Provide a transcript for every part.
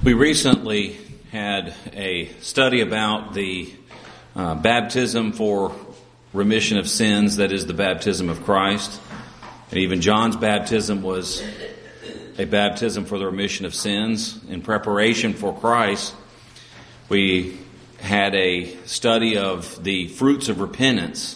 We recently had a study about the baptism for remission of sins, that is the baptism of Christ. And even John's baptism was a baptism for the remission of sins. In preparation for Christ, we had a study of the fruits of repentance.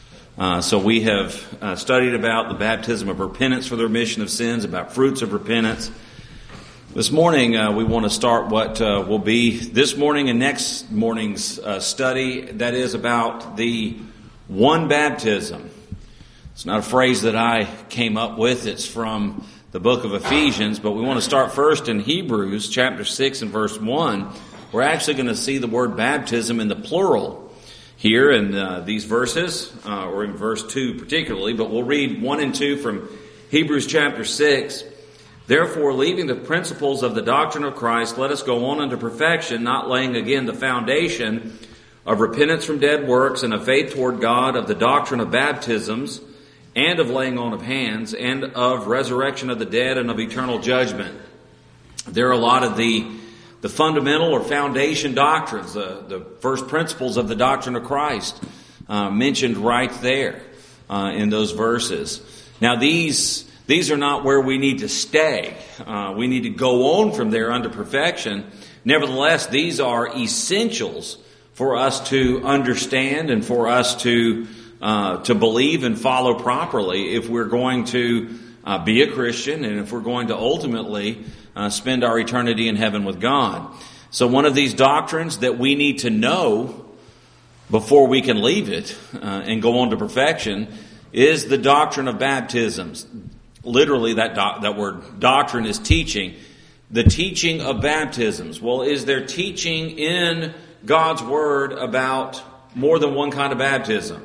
So we have studied about the baptism of repentance for the remission of sins, about fruits of repentance. This morning, we want to start what will be this morning and next morning's study, that is about the one baptism. It's not a phrase that I came up with. It's from the book of Ephesians, but we want to start first in Hebrews chapter 6 and verse 1. We're actually going to see the word baptism in the plural here in these verses, or in verse 2 particularly, but we'll read 1 and 2 from Hebrews chapter 6. Therefore, leaving the principles of the doctrine of Christ, let us go on unto perfection, not laying again the foundation of repentance from dead works and of faith toward God, of the doctrine of baptisms, and of laying on of hands, and of resurrection of the dead, and of eternal judgment. There are a lot of the fundamental or foundation doctrines, the first principles of the doctrine of Christ, mentioned right there in those verses. Now these are not where we need to stay. We need to go on from there unto perfection. Nevertheless, these are essentials for us to understand and for us to believe and follow properly if we're going to be a Christian and if we're going to ultimately spend our eternity in heaven with God. So one of these doctrines that we need to know before we can leave it and go on to perfection is the doctrine of baptisms. Literally, that word doctrine is teaching. The teaching of baptisms. Well, is there teaching in God's Word about more than one kind of baptism?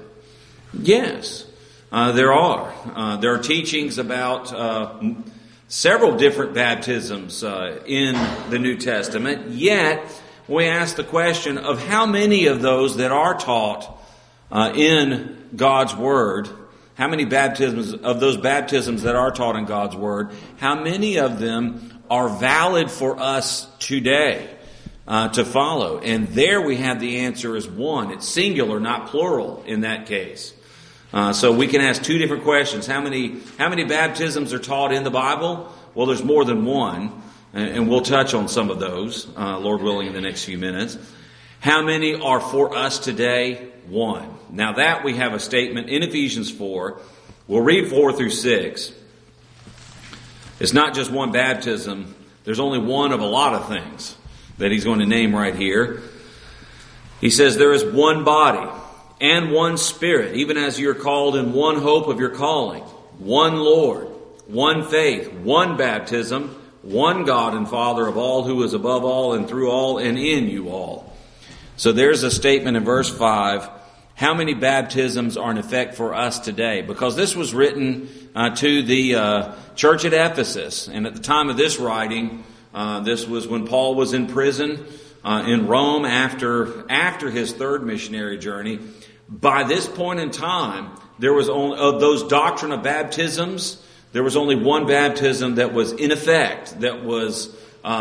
Yes, there are. There are teachings about several different baptisms in the New Testament. Yet, we ask the question of how many of those that are taught in God's Word, how many baptisms of those baptisms that are taught in God's Word, how many of them are valid for us today to follow? And there we have the answer as one. It's singular, not plural in that case. So we can ask two different questions. How many baptisms are taught in the Bible? Well, there's more than one, and we'll touch on some of those, Lord willing, in the next few minutes. How many are for us today? One. Now that we have a statement in Ephesians 4. We'll read 4 through 6. It's not just one baptism. There's only one of a lot of things that he's going to name right here. He says, there is one body and one Spirit, even as you're called in one hope of your calling, one Lord, one faith, one baptism, one God and Father of all, who is above all and through all and in you all. So there's a statement in verse 5. How many baptisms are in effect for us today? Because this was written to the church at Ephesus. And at the time of this writing, this was when Paul was in prison in Rome after his third missionary journey. By this point in time, there was only, of those doctrine of baptisms, there was only one baptism that was in effect, that was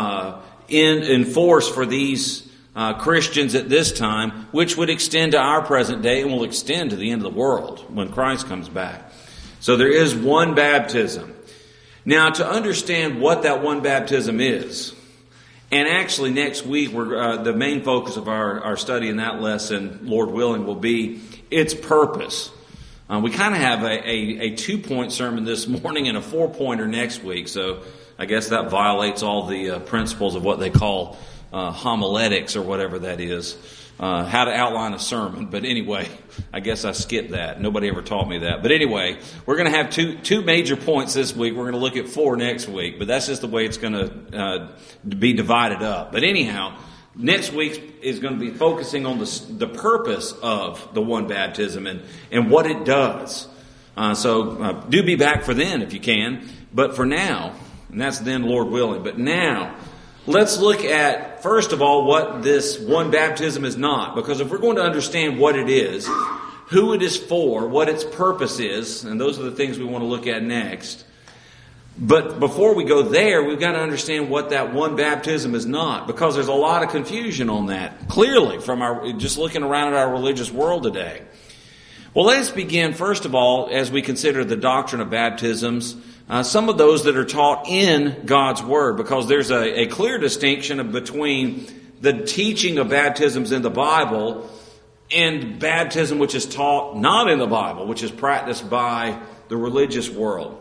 in force for these Christians at this time, which would extend to our present day and will extend to the end of the world when Christ comes back. So there is one baptism. Now, to understand what that one baptism is, and actually next week the main focus of our study in that lesson, Lord willing, will be its purpose. We kind of have a 2-point sermon this morning and a 4-pointer next week, so I guess that violates all the principles of what they call homiletics or whatever that is, how to outline a sermon. But anyway, I guess I skipped that. Nobody ever taught me that. But anyway, we're going to have two major points this week. We're going to look at 4 next week, but that's just the way it's going to be divided up. But anyhow, next week is going to be focusing on the purpose of the one baptism and what it does. So do be back for then if you can. But for now, and that's then Lord willing, but now let's look at, first of all, what this one baptism is not. Because if we're going to understand what it is, who it is for, what its purpose is, and those are the things we want to look at next, But before we go there, we've got to understand what that one baptism is not, because there's a lot of confusion on that, clearly, from our just looking around at our religious world today. Well, let's begin, first of all, as we consider the doctrine of baptisms, some of those that are taught in God's Word, because there's a clear distinction between the teaching of baptisms in the Bible and baptism which is taught not in the Bible, which is practiced by the religious world.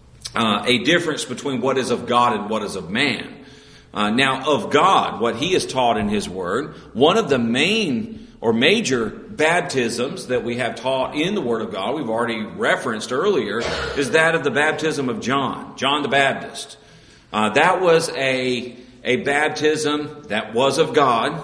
A difference between what is of God and what is of man. Now, of God, what He has taught in His Word, one of the main or major baptisms that we have taught in the Word of God, we've already referenced earlier, is that of the baptism of John the Baptist. That was a baptism that was of God,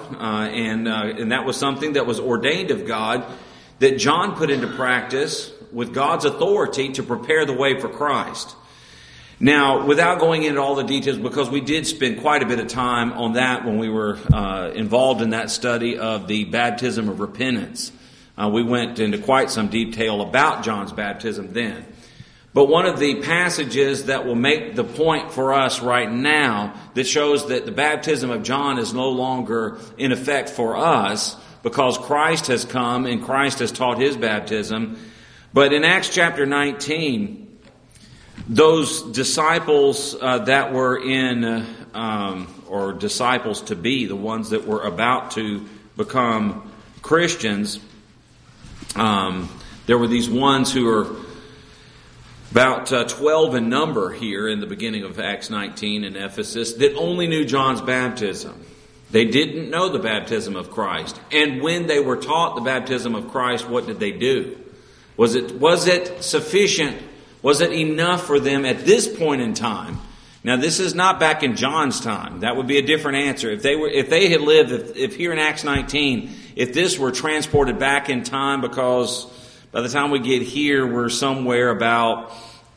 and that was something that was ordained of God, that John put into practice with God's authority to prepare the way for Christ. Now, without going into all the details, because we did spend quite a bit of time on that when we were involved in that study of the baptism of repentance. We went into quite some detail about John's baptism then. But one of the passages that will make the point for us right now that shows that the baptism of John is no longer in effect for us because Christ has come and Christ has taught His baptism. But in Acts chapter 19, those disciples that were in, or disciples to be, the ones that were about to become Christians, there were these ones who are about 12 in number here in the beginning of Acts 19 in Ephesus that only knew John's baptism. They didn't know the baptism of Christ. And when they were taught the baptism of Christ, what did they do? Was it sufficient? Was it enough for them at this point in time? Now, this is not back in John's time. That would be a different answer. If they had lived, if here in Acts 19, if this were transported back in time, because by the time we get here, we're somewhere about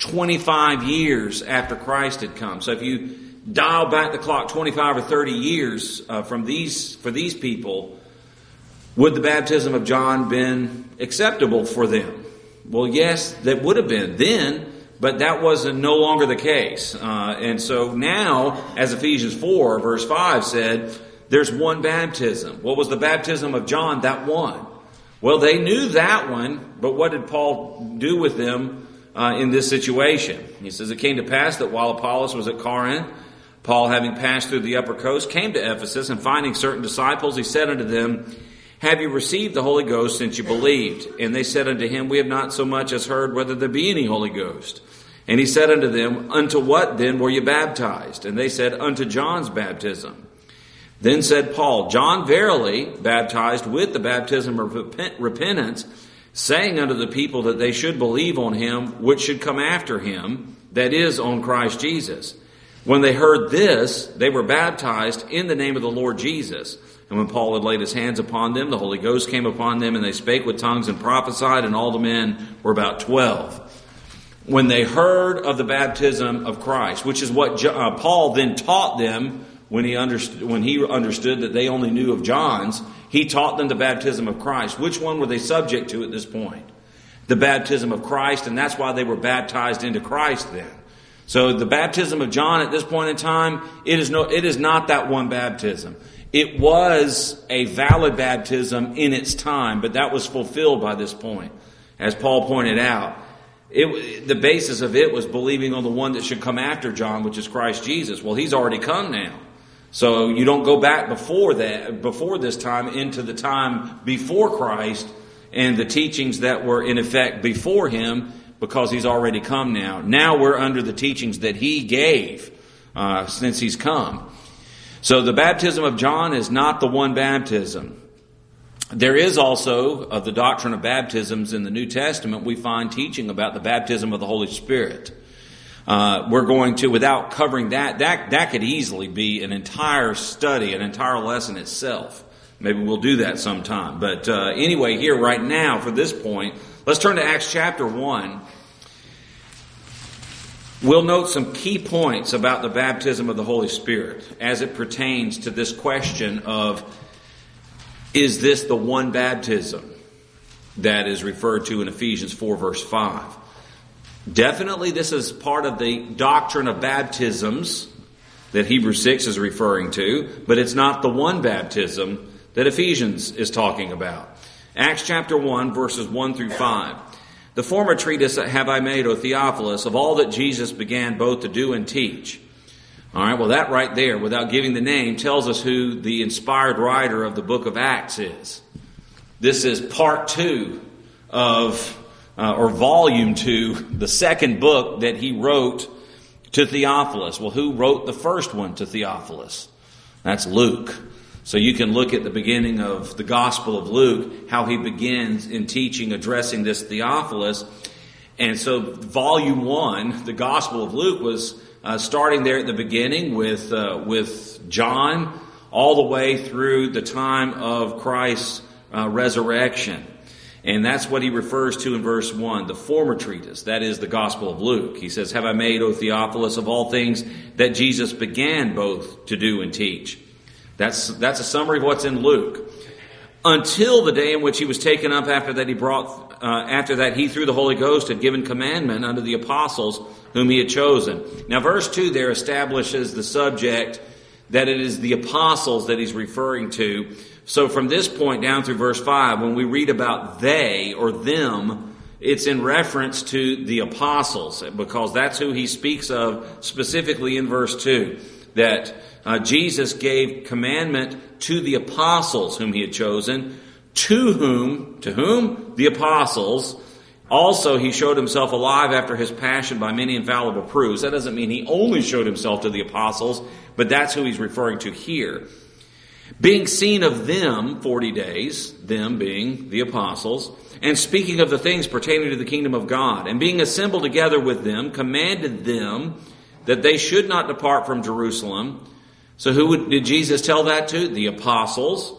25 years after Christ had come. So if you dial back the clock 25 or 30 years for these people, would the baptism of John been acceptable for them? Well, yes, that would have been then, but that was no longer the case. And so now, as Ephesians 4, verse 5 said, there's one baptism. What was the baptism of John? That one. Well, they knew that one, but what did Paul do with them in this situation? He says, it came to pass that while Apollos was at Corinth, Paul, having passed through the upper coast, came to Ephesus, and finding certain disciples, he said unto them, have you received the Holy Ghost since you believed? And they said unto him, we have not so much as heard whether there be any Holy Ghost. And he said unto them, unto what then were you baptized? And they said, unto John's baptism. Then said Paul, John verily baptized with the baptism of repentance, saying unto the people that they should believe on him which should come after him, that is, on Christ Jesus. When they heard this, they were baptized in the name of the Lord Jesus. And when Paul had laid his hands upon them, the Holy Ghost came upon them, and they spake with tongues and prophesied, and all the men were about 12. When they heard of the baptism of Christ, which is what Paul then taught them when he understood that they only knew of John's, he taught them the baptism of Christ. Which one were they subject to at this point? The baptism of Christ, and that's why they were baptized into Christ then. So the baptism of John at this point in time, it is not that one baptism. It was a valid baptism in its time, but that was fulfilled by this point. As Paul pointed out, the basis of it was believing on the one that should come after John, which is Christ Jesus. Well, he's already come now. So you don't go back before this time into the time before Christ and the teachings that were in effect before him, because he's already come now. Now we're under the teachings that he gave since he's come. So the baptism of John is not the one baptism. There is also, of the doctrine of baptisms in the New Testament, we find teaching about the baptism of the Holy Spirit. We're going to, without covering that could easily be an entire study, an entire lesson itself. Maybe we'll do that sometime. But anyway, here right now, for this point, let's turn to Acts chapter 1. We'll note some key points about the baptism of the Holy Spirit as it pertains to this question of, is this the one baptism that is referred to in Ephesians 4 verse 5? Definitely this is part of the doctrine of baptisms that Hebrews 6 is referring to, but it's not the one baptism that Ephesians is talking about. Acts chapter 1, verses 1 through 5. The former treatise have I made, O Theophilus, of all that Jesus began both to do and teach. All right, well, that right there, without giving the name, tells us who the inspired writer of the book of Acts is. This is part 2 of, or volume 2, the second book that he wrote to Theophilus. Well, who wrote the first one to Theophilus? That's Luke. So you can look at the beginning of the Gospel of Luke, how he begins in teaching, addressing this Theophilus. And so volume 1, the Gospel of Luke, was starting there at the beginning with John, all the way through the time of Christ's resurrection. And that's what he refers to in verse 1, the former treatise, that is the Gospel of Luke. He says, have I made, O Theophilus, of all things that Jesus began both to do and teach. That's a summary of what's in Luke. Until the day in which he was taken up, after that he through the Holy Ghost had given commandment unto the apostles whom he had chosen. Now verse 2 there establishes the subject that it is the apostles that he's referring to. So from this point down through verse 5, when we read about they or them, it's in reference to the apostles, because that's who he speaks of specifically in verse 2, that Jesus gave commandment to the apostles whom he had chosen, to whom? The apostles. Also, he showed himself alive after his passion by many infallible proofs. That doesn't mean he only showed himself to the apostles, but that's who he's referring to here. Being seen of them 40 days, them being the apostles, and speaking of the things pertaining to the kingdom of God, and being assembled together with them, commanded them that they should not depart from Jerusalem. So who did Jesus tell that to? The apostles.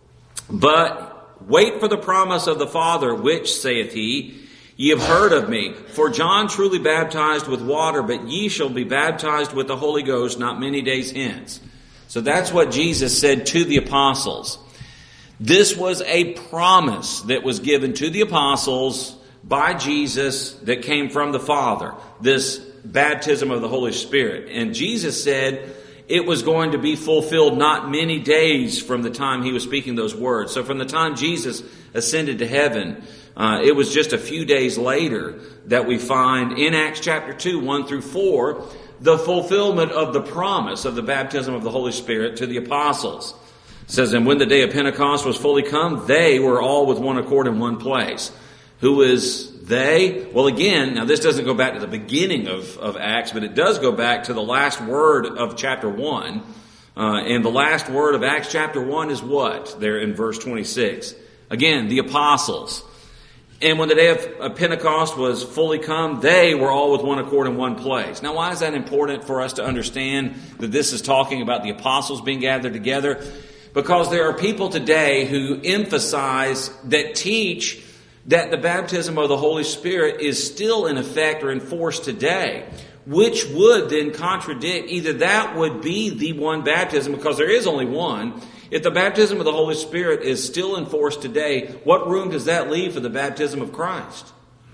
But wait for the promise of the Father, which, saith he, ye have heard of me. For John truly baptized with water, but ye shall be baptized with the Holy Ghost not many days hence. So that's what Jesus said to the apostles. This was a promise that was given to the apostles by Jesus that came from the Father. This baptism of the Holy Spirit. And Jesus said it was going to be fulfilled not many days from the time he was speaking those words. So from the time Jesus ascended to heaven, it was just a few days later that we find in Acts chapter 2, 1 through 4, the fulfillment of the promise of the baptism of the Holy Spirit to the apostles. It says, and when the day of Pentecost was fully come, they were all with one accord in one place. Who is they? Well, again, now this doesn't go back to the beginning of Acts, but it does go back to the last word of chapter 1. And the last word of Acts chapter 1 is what? There in verse 26. Again, the apostles. And when the day of Pentecost was fully come, they were all with one accord in one place. Now, why is that important for us to understand that this is talking about the apostles being gathered together? Because there are people today who emphasize, that teach that the baptism of the Holy Spirit is still in effect or in force today, which would then contradict, either that would be the one baptism, because there is only one. If the baptism of the Holy Spirit is still in force today, what room does that leave for the baptism of Christ?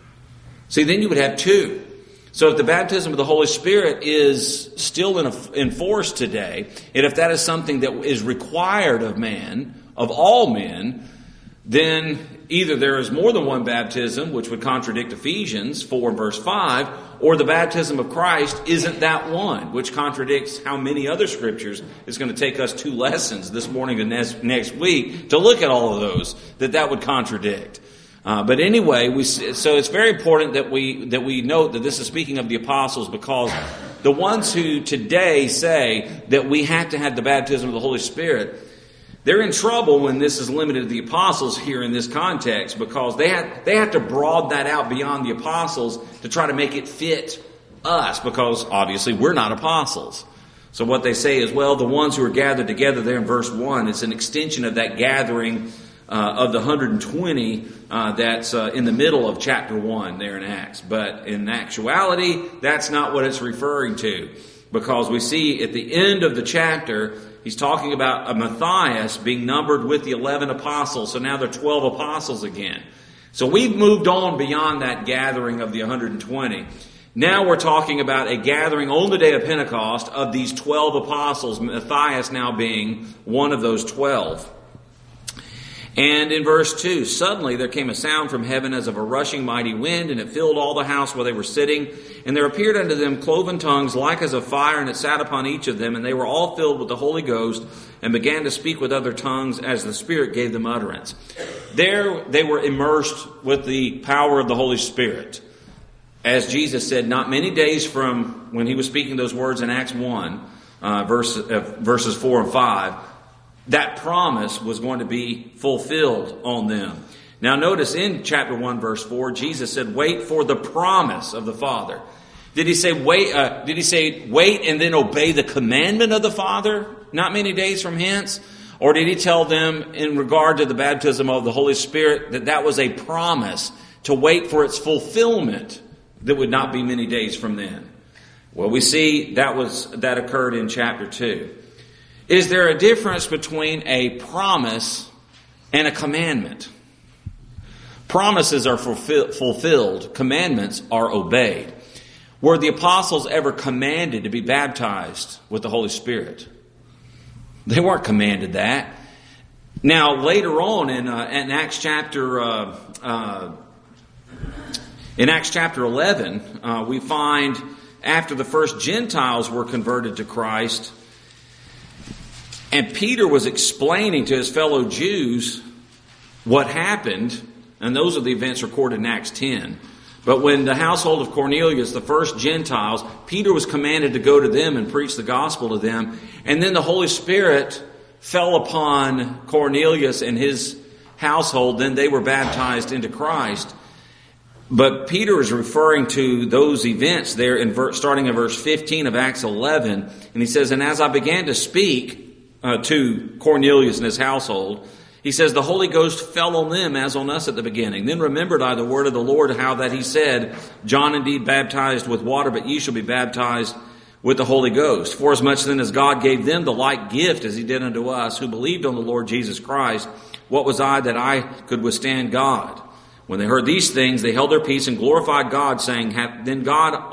See, then you would have two. So if the baptism of the Holy Spirit is still in force today, and if that is something that is required of man, of all men, then either there is more than one baptism, which would contradict Ephesians 4 verse 5, or the baptism of Christ isn't that one, which contradicts how many other scriptures. It's going to take us 2 lessons this morning and next week to look at all of those, that would contradict. But anyway, so it's very important that we note that this is speaking of the apostles, because the ones who today say that we have to have the baptism of the Holy Spirit, they're in trouble when this is limited to the apostles here in this context, because they have to broaden that out beyond the apostles to try to make it fit us, because obviously we're not apostles. So what they say is, well, the ones who are gathered together there in verse 1, it's an extension of that gathering of the 120 that's in the middle of chapter 1 there in Acts. But in actuality, that's not what it's referring to, because we see at the end of the chapter, he's talking about Matthias being numbered with the 11 apostles. So now there are 12 apostles again. So we've moved on beyond that gathering of the 120. Now we're talking about a gathering on the day of Pentecost of these 12 apostles, Matthias now being one of those 12. And in verse 2, suddenly there came a sound from heaven as of a rushing mighty wind, and it filled all the house where they were sitting. And there appeared unto them cloven tongues like as of fire, and it sat upon each of them. And they were all filled with the Holy Ghost, and began to speak with other tongues as the Spirit gave them utterance. There they were immersed with the power of the Holy Spirit. As Jesus said, not many days from when he was speaking those words in Acts 1, verses 4 and 5, that promise was going to be fulfilled on them. Now notice in chapter 1, verse 4, Jesus said, wait for the promise of the Father. Did he say wait and then obey the commandment of the Father not many days from hence? Or did he tell them in regard to the baptism of the Holy Spirit that was a promise to wait for its fulfillment that would not be many days from then? Well, we see that occurred in chapter 2. Is there a difference between a promise and a commandment? Promises are fulfilled. Commandments are obeyed. Were the apostles ever commanded to be baptized with the Holy Spirit? They weren't commanded that. Now, later on in Acts chapter 11, we find after the first Gentiles were converted to Christ, and Peter was explaining to his fellow Jews what happened, and those are the events recorded in Acts 10. But when the household of Cornelius, the first Gentiles, Peter was commanded to go to them and preach the gospel to them. And then the Holy Spirit fell upon Cornelius and his household. Then they were baptized into Christ. But Peter is referring to those events there starting in verse 15 of Acts 11. And he says, and as I began to speak to Cornelius and his household, he says, the Holy Ghost fell on them as on us at the beginning. Then remembered I the word of the Lord, how that he said, John indeed baptized with water, but ye shall be baptized with the Holy Ghost. Forasmuch then as God gave them the like gift as he did unto us, who believed on the Lord Jesus Christ, what was I that I could withstand God? When they heard these things, they held their peace and glorified God, saying, then hath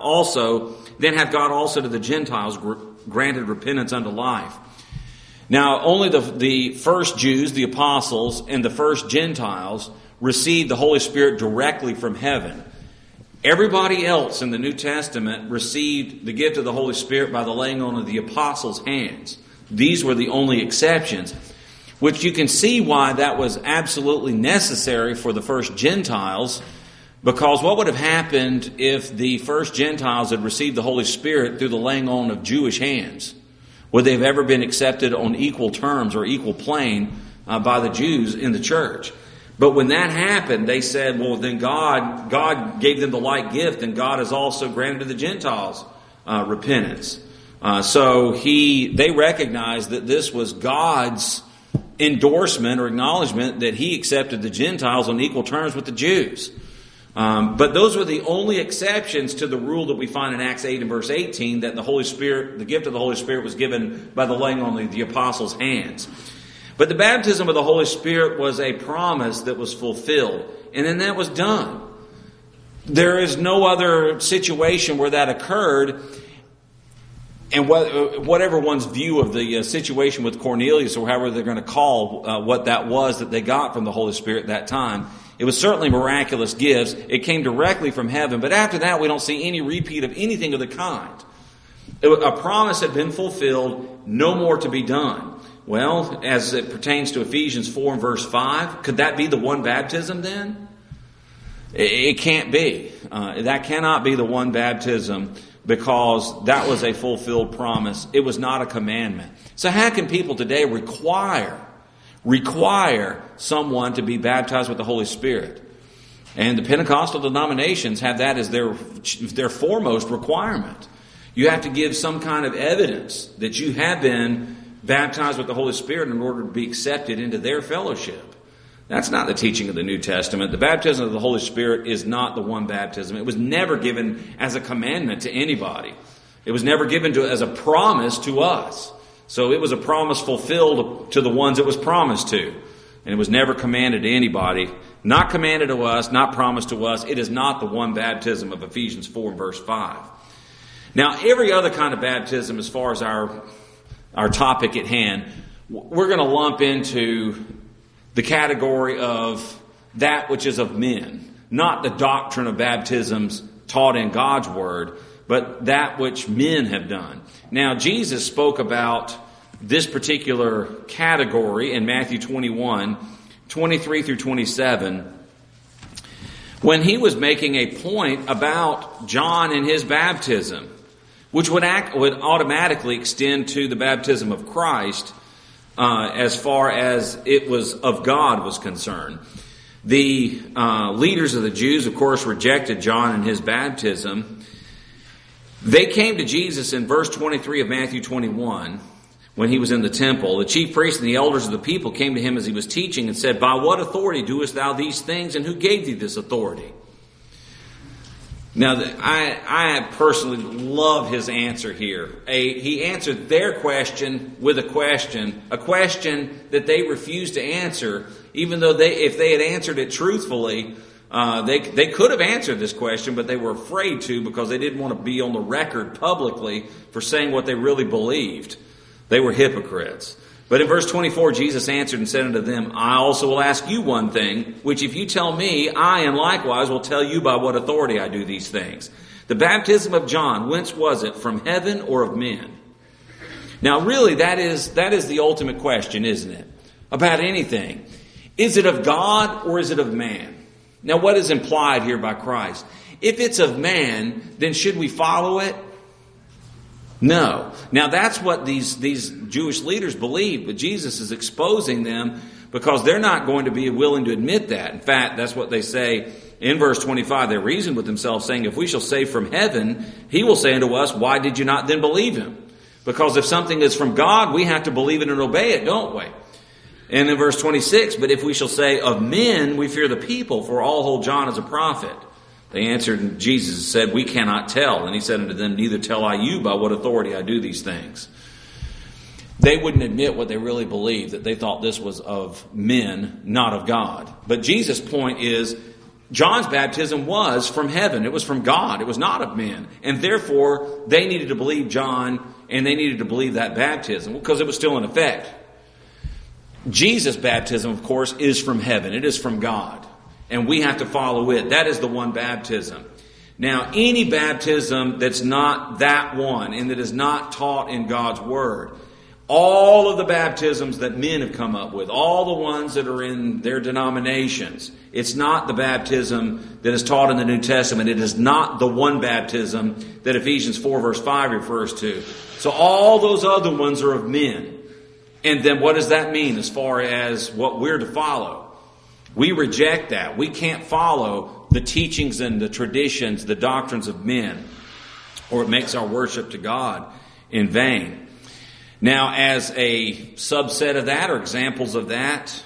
God also to the Gentiles granted repentance unto life. Now, only the first Jews, the apostles, and the first Gentiles received the Holy Spirit directly from heaven. Everybody else in the New Testament received the gift of the Holy Spirit by the laying on of the apostles' hands. These were the only exceptions, which you can see why that was absolutely necessary for the first Gentiles, because what would have happened if the first Gentiles had received the Holy Spirit through the laying on of Jewish hands? Would they have ever been accepted on equal terms or equal plane by the Jews in the church? But when that happened, they said, well, then God gave them the like gift, and God has also granted to the Gentiles repentance. So they recognized that this was God's endorsement or acknowledgement that he accepted the Gentiles on equal terms with the Jews. But those were the only exceptions to the rule that we find in Acts 8 and verse 18, that the Holy Spirit, the gift of the Holy Spirit, was given by the laying on the apostles' hands. But the baptism of the Holy Spirit was a promise that was fulfilled, and then that was done. There is no other situation where that occurred. And whatever one's view of the situation with Cornelius, or however they're going to call what that was that they got from the Holy Spirit that time, it was certainly miraculous gifts. It came directly from heaven. But after that, we don't see any repeat of anything of the kind. A promise had been fulfilled, no more to be done. Well, as it pertains to Ephesians 4 and verse 5, could that be the one baptism then? It can't be. That cannot be the one baptism, because that was a fulfilled promise. It was not a commandment. So how can people today require someone to be baptized with the Holy Spirit? And the Pentecostal denominations have that as their foremost requirement. You have to give some kind of evidence that you have been baptized with the Holy Spirit in order to be accepted into their fellowship. That's not the teaching of the New Testament. The baptism of the Holy Spirit is not the one baptism. It was never given as a commandment to anybody. It was never given as a promise to us. So it was a promise fulfilled to the ones it was promised to. and it was never commanded to anybody. Not commanded to us, not promised to us. It is not the one baptism of Ephesians 4 verse 5. Now, every other kind of baptism, as far as our topic at hand, we're going to lump into the category of that which is of men. Not the doctrine of baptisms taught in God's Word, but that which men have done. Now, Jesus spoke about this particular category in Matthew 21, 23 through 27, when he was making a point about John and his baptism, which would automatically extend to the baptism of Christ as far as it was of God was concerned. The leaders of the Jews, of course, rejected John and his baptism. They came to Jesus in verse 23 of Matthew 21 when he was in the temple. The chief priests and the elders of the people came to him as he was teaching and said, "By what authority doest thou these things, and who gave thee this authority?" Now, I personally love his answer here. He answered their question with a question that they refused to answer, even though if they had answered it truthfully, they could have answered this question, but they were afraid to because they didn't want to be on the record publicly for saying what they really believed. They were hypocrites. But in verse 24, Jesus answered and said unto them, "I also will ask you one thing, which if you tell me, I and likewise will tell you by what authority I do these things. The baptism of John, whence was it, from heaven or of men?" Now really, that is the ultimate question, isn't it? About anything. Is it of God or is it of man? Now what is implied here by Christ? If it's of man, then should we follow it? No. Now that's what these Jewish leaders believe, but Jesus is exposing them because they're not going to be willing to admit that. In fact, that's what they say in verse 25. They reasoned with themselves, saying, "If we shall say from heaven, he will say unto us, why did you not then believe him?" Because if something is from God, we have to believe it and obey it, don't we? And in verse 26, "But if we shall say of men, we fear the people, for all hold John as a prophet." They answered, and Jesus said, "We cannot tell." And he said unto them, "Neither tell I you by what authority I do these things." They wouldn't admit what they really believed, that they thought this was of men, not of God. But Jesus' point is, John's baptism was from heaven. It was from God. It was not of men. And therefore, they needed to believe John, and they needed to believe that baptism, because it was still in effect. Jesus' baptism, of course, is from heaven. It is from God. And we have to follow it. That is the one baptism. Now, any baptism that's not that one and that is not taught in God's Word, all of the baptisms that men have come up with, all the ones that are in their denominations, it's not the baptism that is taught in the New Testament. It is not the one baptism that Ephesians 4 verse 5 refers to. So all those other ones are of men. And then what does that mean as far as what we're to follow? We reject that. We can't follow the teachings and the traditions, the doctrines of men, or it makes our worship to God in vain. Now, as a subset of that, or examples of that,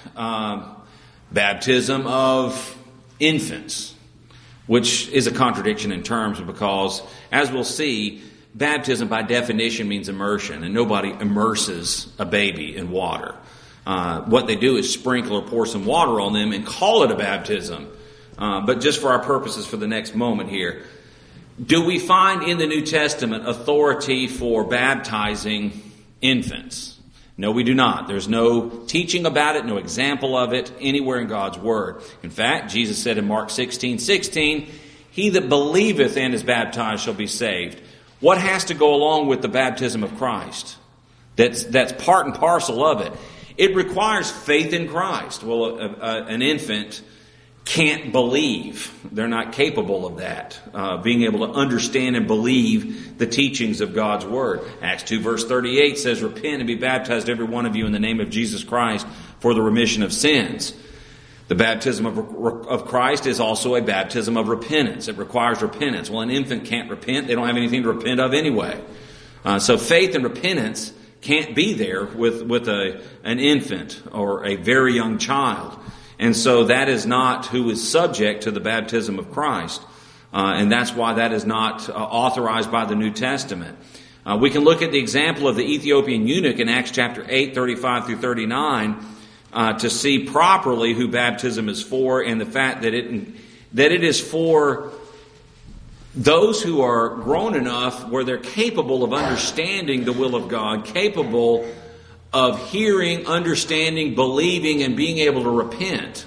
baptism of infants, which is a contradiction in terms because, as we'll see, baptism by definition means immersion, and nobody immerses a baby in water. What they do is sprinkle or pour some water on them and call it a baptism. But just for our purposes for the next moment here, do we find in the New Testament authority for baptizing infants? No, we do not. There's no teaching about it, no example of it anywhere in God's Word. In fact, Jesus said in Mark 16:16, "He that believeth and is baptized shall be saved." What has to go along with the baptism of Christ? That's part and parcel of it. It requires faith in Christ. Well, an infant can't believe. They're not capable of that. Being able to understand and believe the teachings of God's Word. Acts 2 verse 38 says, "Repent and be baptized every one of you in the name of Jesus Christ for the remission of sins." The baptism of Christ is also a baptism of repentance. It requires repentance. Well, an infant can't repent. They don't have anything to repent of anyway. So faith and repentance can't be there with an infant or a very young child. And so that is not who is subject to the baptism of Christ. And that's why that is not authorized by the New Testament. We can look at the example of the Ethiopian eunuch in Acts chapter 8, 35 through 39. to see properly who baptism is for, and the fact that it is for those who are grown enough where they're capable of understanding the will of God, capable of hearing, understanding, believing, and being able to repent.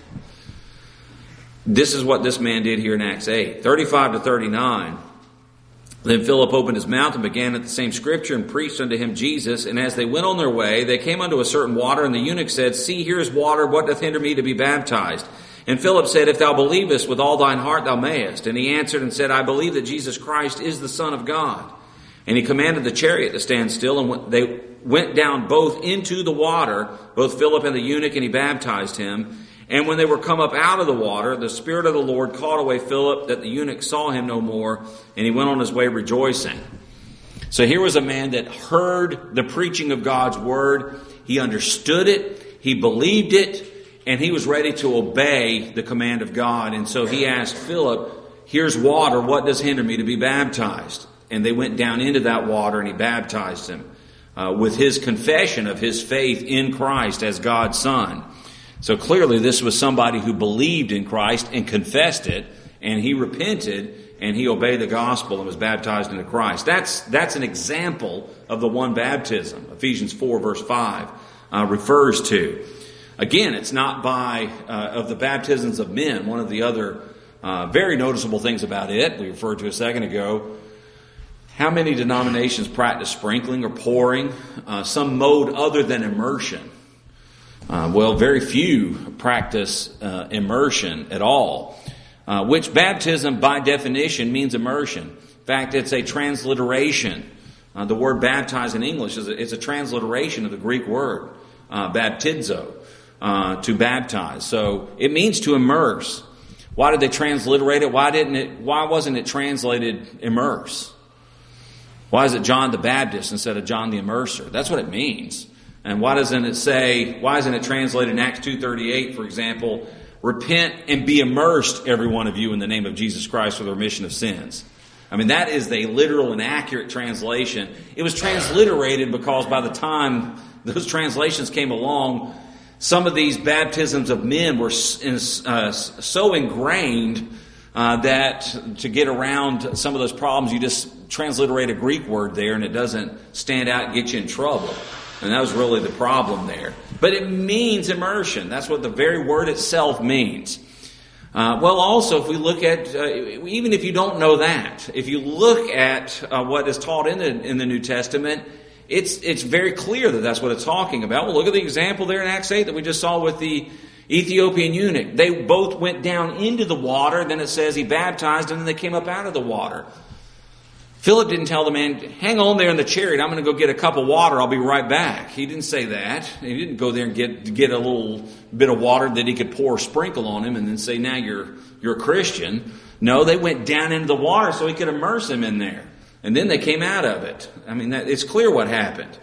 This is what this man did here in Acts 8, 35 to 39. Then Philip opened his mouth and began at the same scripture and preached unto him Jesus. And as they went on their way, they came unto a certain water, and the eunuch said, See, here is water. What doth hinder me to be baptized? And Philip said, If thou believest with all thine heart, thou mayest. And he answered and said, I believe that Jesus Christ is the Son of God. And he commanded the chariot to stand still, and they went down both into the water, both Philip and the eunuch, and he baptized him. And when they were come up out of the water, the Spirit of the Lord called away Philip, that the eunuch saw him no more, and he went on his way rejoicing. So here was a man that heard the preaching of God's word. He understood it, he believed it, and he was ready to obey the command of God. And so he asked Philip, Here's water, what does hinder me to be baptized? And they went down into that water, and he baptized him with his confession of his faith in Christ as God's Son. So clearly this was somebody who believed in Christ and confessed it, and he repented, and he obeyed the gospel and was baptized into Christ. That's an example of the one baptism. Ephesians 4 verse 5 refers to. Again, it's not by of the baptisms of men. One of the other very noticeable things about it, we referred to a second ago, how many denominations practice sprinkling or pouring, some mode other than immersion? Very few practice immersion at all, which baptism by definition means immersion. In fact, it's a transliteration. The word baptize in English is a transliteration of the Greek word baptizo, to baptize. So it means to immerse. Why did they transliterate it? Why wasn't it translated immerse? Why is it John the Baptist instead of John the Immerser? That's what it means. And why isn't it translated in Acts 2:38, for example, repent and be immersed, every one of you, in the name of Jesus Christ for the remission of sins? I mean, that is the literal and accurate translation. It was transliterated because by the time those translations came along, some of these baptisms of men were so ingrained that to get around some of those problems, you just transliterate a Greek word there and it doesn't stand out and get you in trouble. And that was really the problem there. But it means immersion. That's what the very word itself means. Also, if we look at, even if you don't know that, if you look at what is taught in the New Testament, it's very clear that that's what it's talking about. Well, look at the example there in Acts 8 that we just saw with the Ethiopian eunuch. They both went down into the water. Then it says he baptized and then they came up out of the water. Philip didn't tell the man, hang on there in the chariot, I'm going to go get a cup of water, I'll be right back. He didn't say that. He didn't go there and get a little bit of water that he could pour or sprinkle on him and then say, now you're a Christian. No, they went down into the water so he could immerse him in there. And then they came out of it. I mean, it's clear what happened.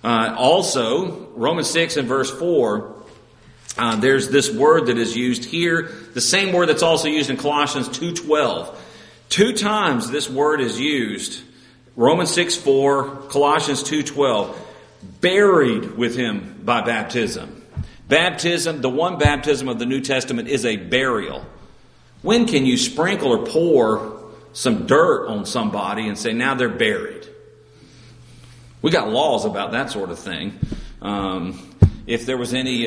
Also, Romans 6 and verse 4, there's this word that is used here, the same word that's also used in Colossians 2:12. 2 times this word is used. Romans 6:4, Colossians 2:12. Buried with him by baptism. Baptism, the one baptism of the New Testament, is a burial. When can you sprinkle or pour some dirt on somebody and say, now they're buried? We got laws about that sort of thing. If there was any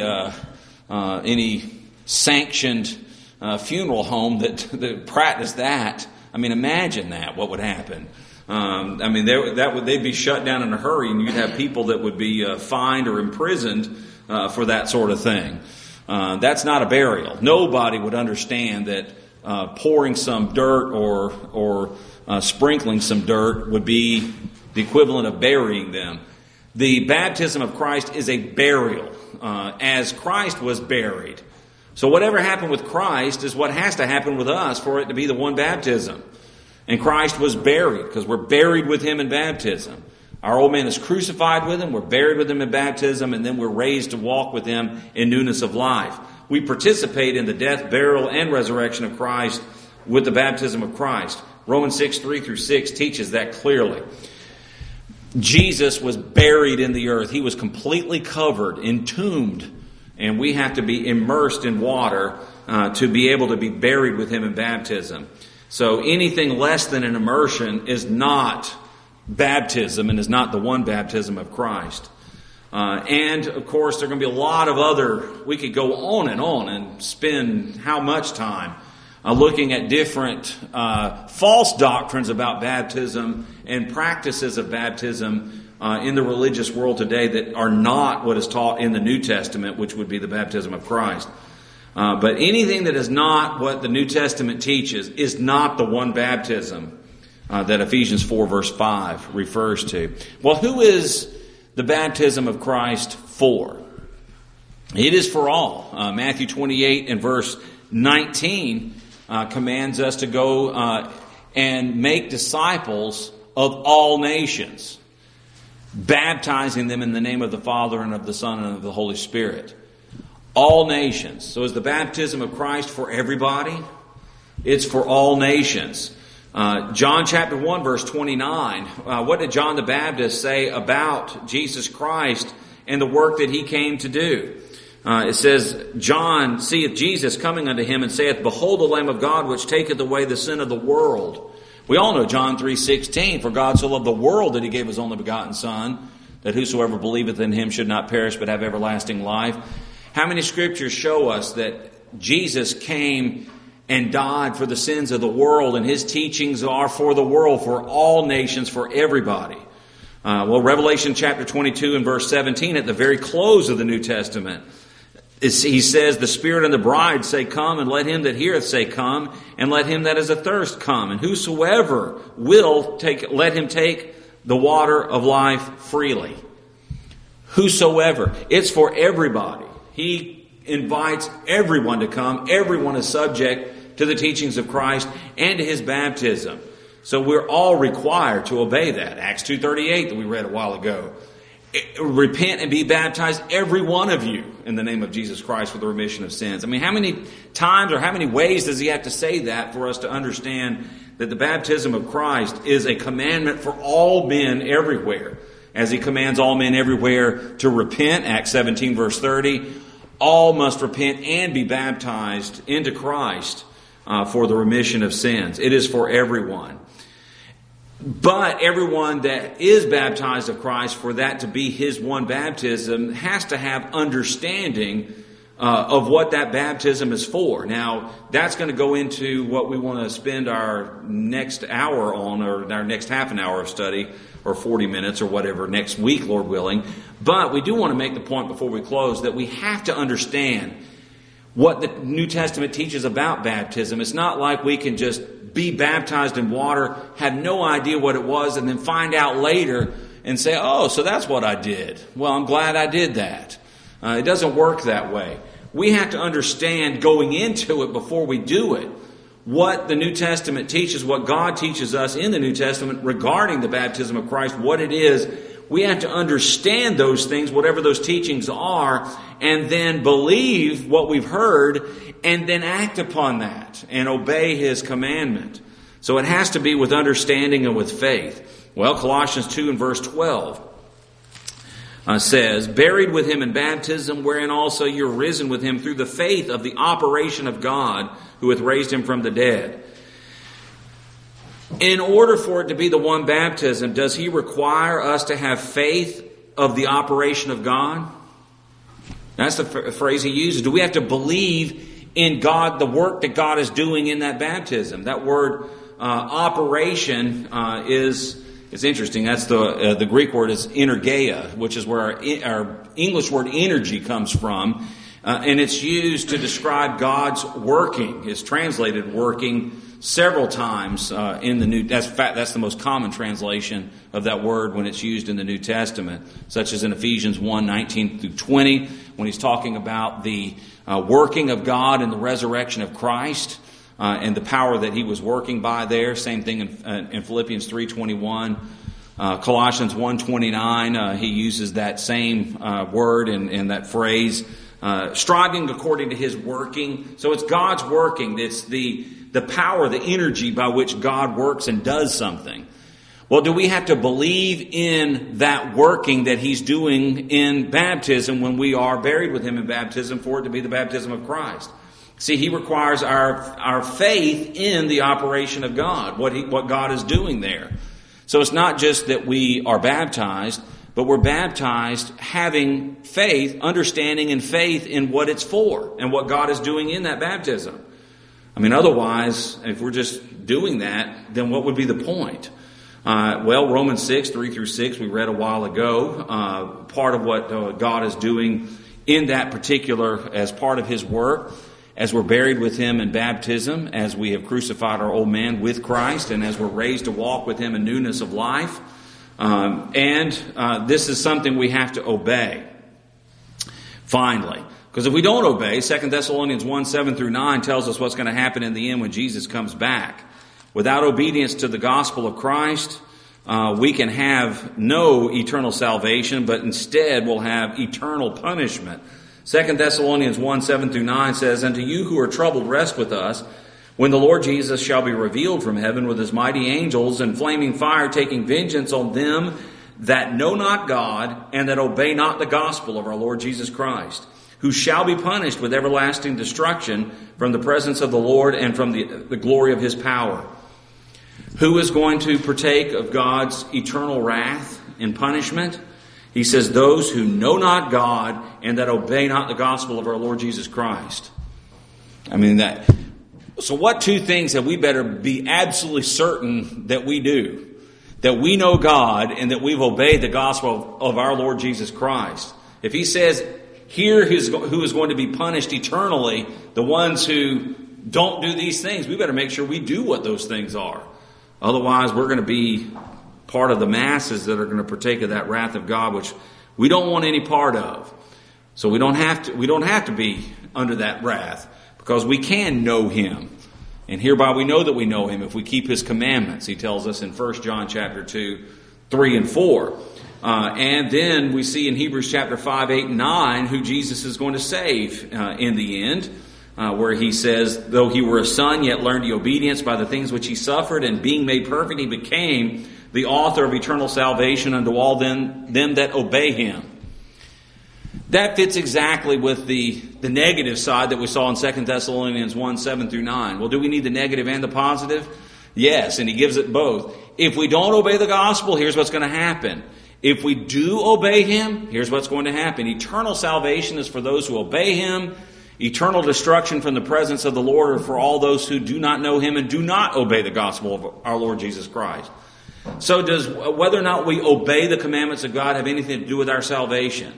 sanctioned funeral home that practiced that, I mean, imagine that, what would happen. They'd be shut down in a hurry, and you'd have people that would be fined or imprisoned for that sort of thing. That's not a burial. Nobody would understand that pouring some dirt or sprinkling some dirt would be the equivalent of burying them. The baptism of Christ is a burial, as Christ was buried. So whatever happened with Christ is what has to happen with us for it to be the one baptism. And Christ was buried because we're buried with him in baptism. Our old man is crucified with him, we're buried with him in baptism, and then we're raised to walk with him in newness of life. We participate in the death, burial, and resurrection of Christ with the baptism of Christ. Romans 6:3-6 teaches that clearly. Jesus was buried in the earth. He was completely covered, entombed, And we have to be immersed in water to be able to be buried with Him in baptism. So anything less than an immersion is not baptism and is not the one baptism of Christ. And, of course, there are going to be a lot of other, we could go on and spend how much time looking at different false doctrines about baptism and practices of baptism in the religious world today that are not what is taught in the New Testament, which would be the baptism of Christ. But anything that is not what the New Testament teaches is not the one baptism that Ephesians 4 verse 5 refers to. Well, who is the baptism of Christ for? It is for all. Matthew 28 and verse 19 commands us to go and make disciples of all nations, baptizing them in the name of the Father and of the Son and of the Holy Spirit. All nations. So is the baptism of Christ for everybody? It's for all nations. John chapter 1 verse 29. What did John the Baptist say about Jesus Christ and the work that He came to do? It says, John seeth Jesus coming unto him and saith, Behold the Lamb of God which taketh away the sin of the world. We all know John 3:16, For God so loved the world that He gave His only begotten Son, that whosoever believeth in Him should not perish but have everlasting life. How many scriptures show us that Jesus came and died for the sins of the world, and His teachings are for the world, for all nations, for everybody? Well, Revelation chapter 22 and verse 17, at the very close of the New Testament, He says, The Spirit and the bride say, Come, and let him that heareth say, Come, and let him that is athirst come. And whosoever will let him take the water of life freely. Whosoever. It's for everybody. He invites everyone to come. Everyone is subject to the teachings of Christ and to His baptism. So we're all required to obey that. Acts 2:38 that we read a while ago. Repent and be baptized, every one of you, in the name of Jesus Christ for the remission of sins. I mean, how many times or how many ways does He have to say that for us to understand that the baptism of Christ is a commandment for all men everywhere? As He commands all men everywhere to repent, Acts 17 verse 30, all must repent and be baptized into Christ for the remission of sins. It is for everyone. But everyone that is baptized of Christ, for that to be his one baptism, has to have understanding of what that baptism is for. Now, that's going to go into what we want to spend our next hour on, or our next half an hour of study, or 40 minutes, or whatever, next week, Lord willing. But we do want to make the point before we close that we have to understand what the New Testament teaches about baptism. It's not like we can just be baptized in water, have no idea what it was, and then find out later and say, oh, so that's what I did. Well, I'm glad I did that. It doesn't work that way. We have to understand going into it before we do it what the New Testament teaches, what God teaches us in the New Testament regarding the baptism of Christ, what it is. We have to understand those things, whatever those teachings are, and then believe what we've heard, and then act upon that and obey His commandment. So it has to be with understanding and with faith. Well, Colossians 2 and verse 12 says, Buried with Him in baptism, wherein also you're risen with Him through the faith of the operation of God, who hath raised Him from the dead. In order for it to be the one baptism, does He require us to have faith of the operation of God? That's the phrase He uses. Do we have to believe in God, the work that God is doing in that baptism? That word operation is interesting. That's the Greek word is energeia, which is where our English word energy comes from. And it's used to describe God's working. It's translated working several times in the New. That's the most common translation of that word when it's used in the New Testament, such as in Ephesians 1:19 through 20, when he's talking about the working of God and the resurrection of Christ and the power that He was working by there. Same thing in Philippians 3:21. Colossians 1:29, he uses that same word and that phrase. Striving according to His working. So it's God's working. It's the power, the energy by which God works and does something. Well, do we have to believe in that working that He's doing in baptism when we are buried with Him in baptism for it to be the baptism of Christ? See, He requires our faith in the operation of God, what God is doing there. So it's not just that we are baptized, but we're baptized having faith, understanding and faith in what it's for and what God is doing in that baptism. I mean, otherwise, if we're just doing that, then what would be the point? Well, Romans 6, 3 through 6, we read a while ago, part of what God is doing in that particular, as part of His work, as we're buried with Him in baptism, as we have crucified our old man with Christ, and as we're raised to walk with Him in newness of life. This is something we have to obey. Finally, because if we don't obey, 2 Thessalonians 1, 7 through 9 tells us what's going to happen in the end when Jesus comes back. Without obedience to the gospel of Christ, we can have no eternal salvation, but instead we'll have eternal punishment. 2 Thessalonians 1, 7 through 9 says, "And to you who are troubled, rest with us, when the Lord Jesus shall be revealed from heaven with His mighty angels in flaming fire, taking vengeance on them that know not God and that obey not the gospel of our Lord Jesus Christ, who shall be punished with everlasting destruction from the presence of the Lord and from the glory of His power." Who is going to partake of God's eternal wrath and punishment? He says, those who know not God and that obey not the gospel of our Lord Jesus Christ. So what two things have we better be absolutely certain that we do? That we know God and that we've obeyed the gospel of our Lord Jesus Christ. If He says, here who is going to be punished eternally, the ones who don't do these things, we better make sure we do what those things are. Otherwise, we're going to be part of the masses that are going to partake of that wrath of God, which we don't want any part of. So we don't have to be under that wrath, because we can know Him. And hereby we know that we know Him if we keep His commandments. He tells us in 1 John chapter 2, 3 and 4. And then we see in Hebrews chapter 5, 8 and 9 who Jesus is going to save in the end. Where He says, though He were a son, yet learned He obedience by the things which He suffered, and being made perfect, He became the author of eternal salvation unto all them that obey Him. That fits exactly with the negative side that we saw in 2 Thessalonians 1, 7 through 9. Well, do we need the negative and the positive? Yes, and He gives it both. If we don't obey the gospel, here's what's going to happen. If we do obey Him, here's what's going to happen. Eternal salvation is for those who obey Him. Eternal destruction from the presence of the Lord are for all those who do not know Him and do not obey the gospel of our Lord Jesus Christ. So does whether or not we obey the commandments of God have anything to do with our salvation?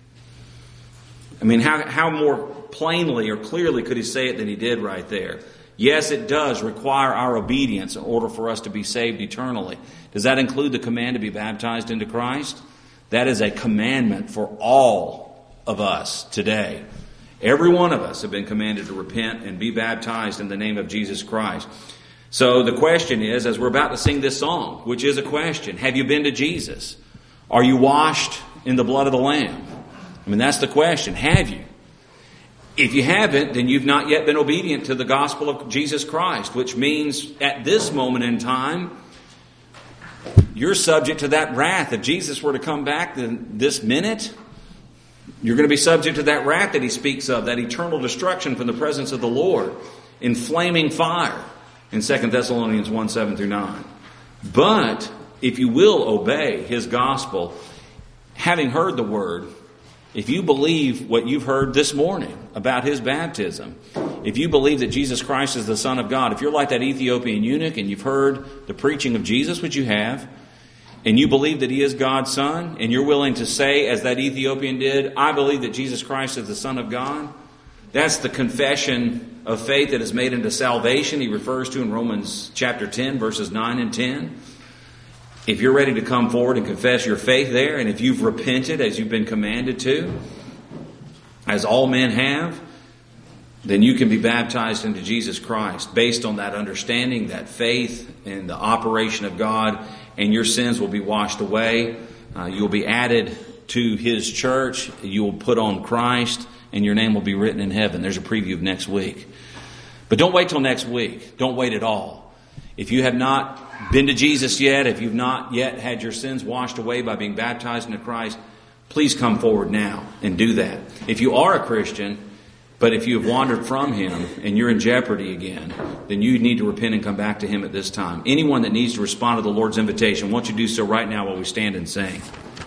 I mean, how more plainly or clearly could He say it than He did right there? Yes, it does require our obedience in order for us to be saved eternally. Does that include the command to be baptized into Christ? That is a commandment for all of us today. Every one of us have been commanded to repent and be baptized in the name of Jesus Christ. So the question is, as we're about to sing this song, which is a question, have you been to Jesus? Are you washed in the blood of the Lamb? I mean, that's the question. Have you? If you haven't, then you've not yet been obedient to the gospel of Jesus Christ, which means at this moment in time, you're subject to that wrath. If Jesus were to come back this minute, you're going to be subject to that wrath that He speaks of, that eternal destruction from the presence of the Lord in flaming fire in 2 Thessalonians 1, 7 through 9. But if you will obey His gospel, having heard the word, if you believe what you've heard this morning about His baptism, if you believe that Jesus Christ is the Son of God, if you're like that Ethiopian eunuch and you've heard the preaching of Jesus, which you have, and you believe that He is God's Son, and you're willing to say, as that Ethiopian did, I believe that Jesus Christ is the Son of God, that's the confession of faith that is made into salvation He refers to in Romans chapter 10, verses 9 and 10. If you're ready to come forward and confess your faith there, and if you've repented as you've been commanded to, as all men have, then you can be baptized into Jesus Christ based on that understanding, that faith, and the operation of God, and your sins will be washed away. You'll be added to His church. You will put on Christ, and your name will be written in heaven. There's a preview of next week. But don't wait till next week. Don't wait at all. If you have not been to Jesus yet, if you've not yet had your sins washed away by being baptized into Christ, please come forward now and do that. If you are a Christian, but if you have wandered from Him and you're in jeopardy again, then you need to repent and come back to Him at this time. Anyone that needs to respond to the Lord's invitation, won't you do so right now while we stand and sing?